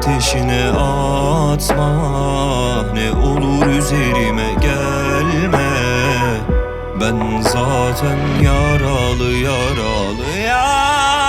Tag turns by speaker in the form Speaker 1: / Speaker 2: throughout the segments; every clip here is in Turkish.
Speaker 1: ateşine atma, ne olur üzerime gelme. Ben zaten yaralı yaralı ya.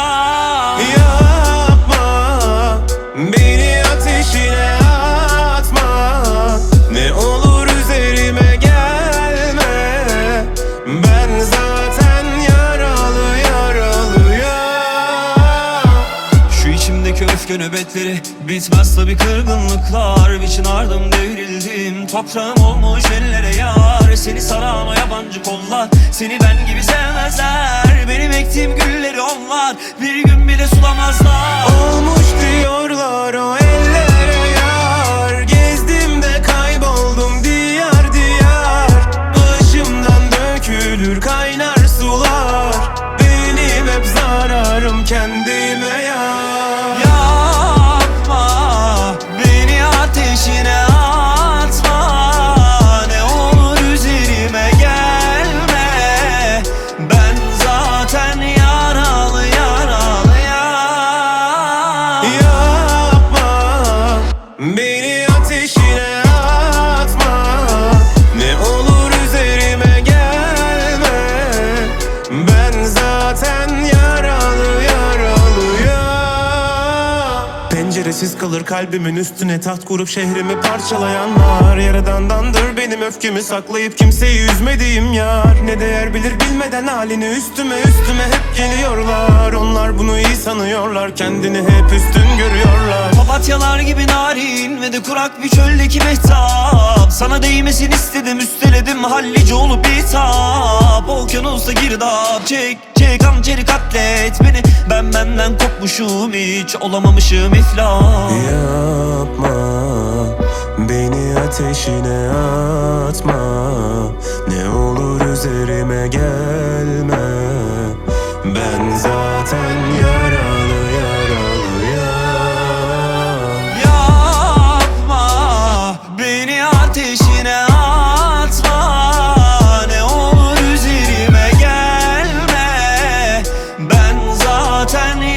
Speaker 2: Yapma, beni ateşine atma, ne olur üzerime gelme. Ben zaten yaralı yaralı ya.
Speaker 1: Şu içimdeki öfke nöbetleri bitmez tabi kırgınlıklar. Biçin ardım devrildim, toprağım olmuş ellere yar. Seni saran o yabancı kollar, seni ben gibi sevmezler. Benim ektiğim gülleri onlar bir gün bile sulamazlar.
Speaker 2: Olmuş diyorlar o ellere yar. Gezdim de kayboldum diyar diyar. Başımdan dökülür kaynar sular. Benim hep zararım kendime ya.
Speaker 1: Yapma, beni ateşine atma, ne olur üzerime gelme. Ben zaten yaralı yaralı ya.
Speaker 2: Yapma, beni ateşine atma, ne olur üzerime gelme. Ben zaten yaralı yaralı ya. Penceresiz kalır kalbimin üstüne taht kurup şehrimi parçalayanlar. Yaradandandır benim öfkemi saklayıp kimseyi üzmediğim yar. Ne değer bilir bilmeden halini üstüme hep geliyorlar. Onlar bunu iyi sanıyorlar, kendini hep üstün görüyorlar.
Speaker 1: Papatyalar gibi narin ve de kurak bir çöldeki mehtap. Sana değmesin istedim, üsteledim hallice olup bitap. Okyanusta girdap, çek çek hançeri katlet beni. Ben benden kopmuşum, hiç olamamışım iflah.
Speaker 2: Yapma, beni ateşine atma, ne olur üzerime gelme. Ben zaten yaralı yaralı ya.
Speaker 1: Yapma, beni ateşine atma, ne olur üzerime gelme. Ben zaten